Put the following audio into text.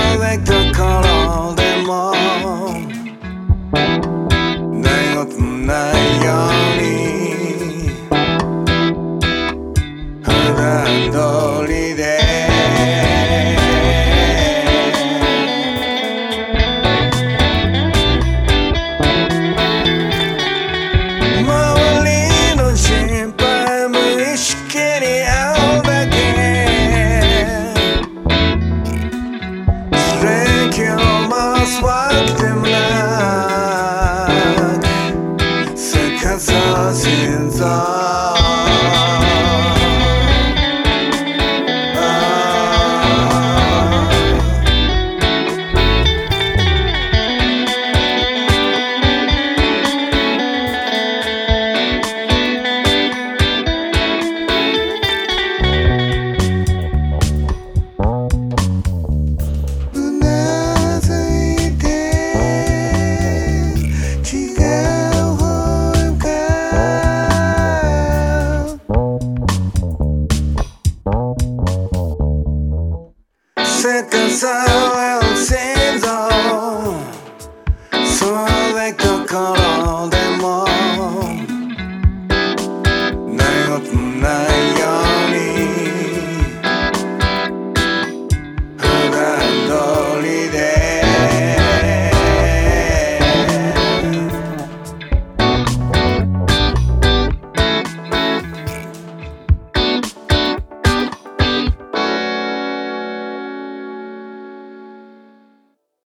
遠いところでも何事もないように普段通りで周りの心配無意識に会うだけ今日もスワックでもなくせかそう心臓せかされる心臓そういうところで